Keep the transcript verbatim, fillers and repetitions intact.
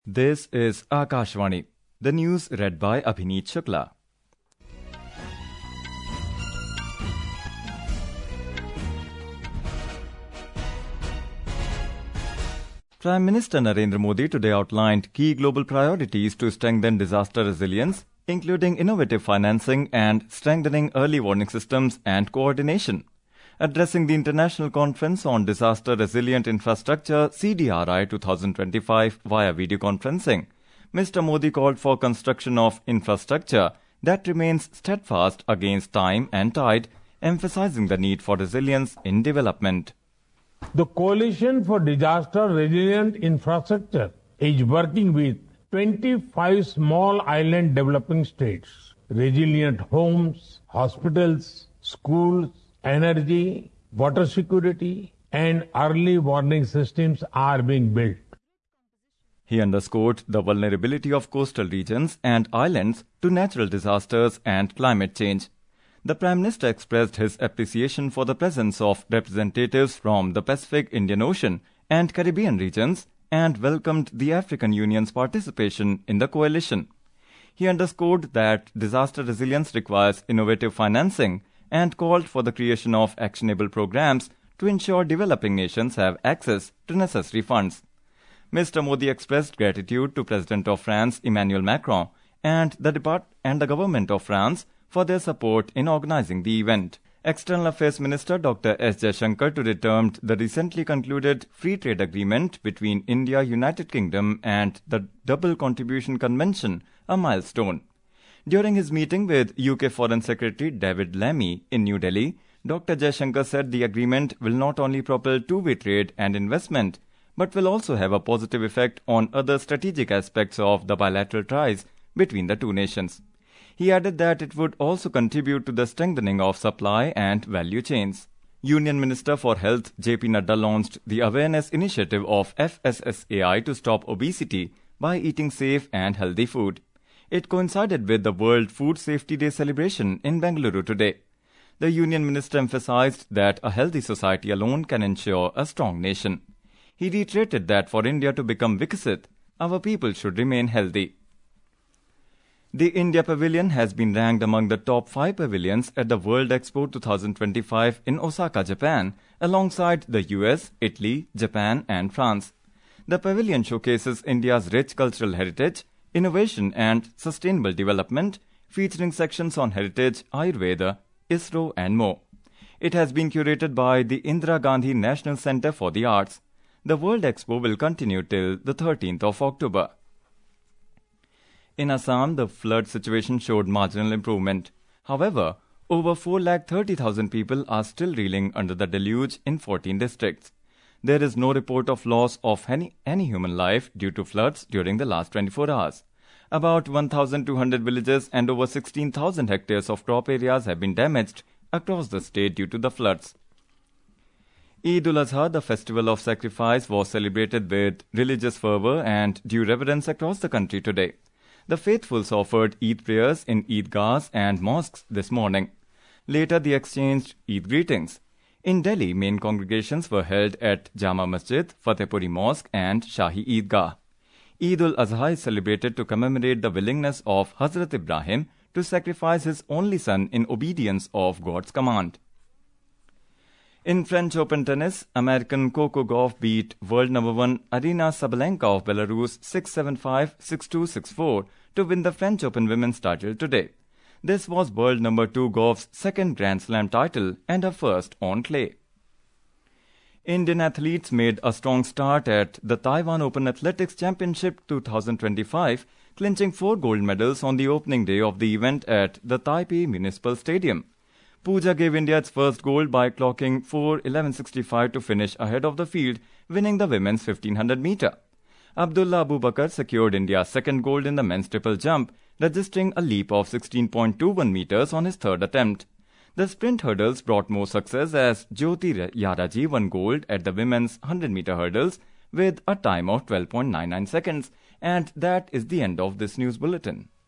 This is Akashvani. The news read by Abhineet Shukla. Prime Minister Narendra Modi today outlined key global priorities to strengthen disaster resilience, including innovative financing and strengthening early warning systems and coordination. Addressing the International Conference on Disaster Resilient Infrastructure C D R I twenty twenty-five via video conferencing, Mister Modi called for construction of infrastructure that remains steadfast against time and tide, emphasizing the need for resilience in development. The Coalition for Disaster Resilient Infrastructure is working with twenty-five small island developing states. Resilient homes, hospitals, schools, energy, water security, and early warning systems are being built. He underscored the vulnerability of coastal regions and islands to natural disasters and climate change. The Prime Minister expressed his appreciation for the presence of representatives from the Pacific, Indian Ocean, and Caribbean regions and welcomed the African Union's participation in the coalition. He underscored that disaster resilience requires innovative financing and called for the creation of actionable programs to ensure developing nations have access to necessary funds. Mister Modi expressed gratitude to President of France Emmanuel Macron and the Depart- and the government of France for their support in organizing the event. External Affairs Minister Doctor S Jaishankar today termed the recently concluded free trade agreement between India, United Kingdom and the Double Contribution Convention a milestone. During his meeting with U K Foreign Secretary David Lammy in New Delhi, Doctor Jaishankar said the agreement will not only propel two-way trade and investment, but will also have a positive effect on other strategic aspects of the bilateral ties between the two nations. He added that it would also contribute to the strengthening of supply and value chains. Union Minister for Health J P Nadda launched the awareness initiative of F S S A I to stop obesity by eating safe and healthy food. It coincided with the World Food Safety Day celebration in Bengaluru today. The Union Minister emphasized that a healthy society alone can ensure a strong nation. He reiterated that for India to become Viksit, our people should remain healthy. The India Pavilion has been ranked among the top five pavilions at the World Expo twenty twenty-five in Osaka, Japan, alongside the U S, Italy, Japan and France. The pavilion showcases India's rich cultural heritage, innovation and sustainable development, featuring sections on heritage, Ayurveda, ISRO and more. It has been curated by the Indira Gandhi National Centre for the Arts. The World Expo will continue till the thirteenth of October. In Assam, the flood situation showed marginal improvement. However, over four lakh thirty thousand people are still reeling under the deluge in fourteen districts. There is no report of loss of any, any human life due to floods during the last twenty-four hours. About one thousand two hundred villages and over sixteen thousand hectares of crop areas have been damaged across the state due to the floods. Eid ul-Azha, the festival of sacrifice, was celebrated with religious fervor and due reverence across the country today. The faithfuls offered Eid prayers in Eidgahs and mosques this morning. Later, they exchanged Eid greetings. In Delhi, main congregations were held at Jama Masjid, Fatehpuri Mosque and Shahi Eidgah. Eid ul-Azha is celebrated to commemorate the willingness of Hazrat Ibrahim to sacrifice his only son in obedience of God's command. In French Open tennis, American Coco Gauff beat world number one Aryna Sabalenka of Belarus six seven five, six two, six four to win the French Open women's title today. This was world number two Gauff's second Grand Slam title and her first on clay. Indian athletes made a strong start at the Taiwan Open Athletics Championship twenty twenty-five, clinching four gold medals on the opening day of the event at the Taipei Municipal Stadium. Pooja gave India its first gold by clocking four eleven sixty-five to finish ahead of the field, winning the women's fifteen hundred meter. Abdullah Abu Bakar secured India's second gold in the men's triple jump, registering a leap of sixteen point two one meters on his third attempt. The sprint hurdles brought more success as Jyoti Yadaji won gold at the women's one hundred meter hurdles with a time of twelve point nine nine seconds. And that is the end of this news bulletin.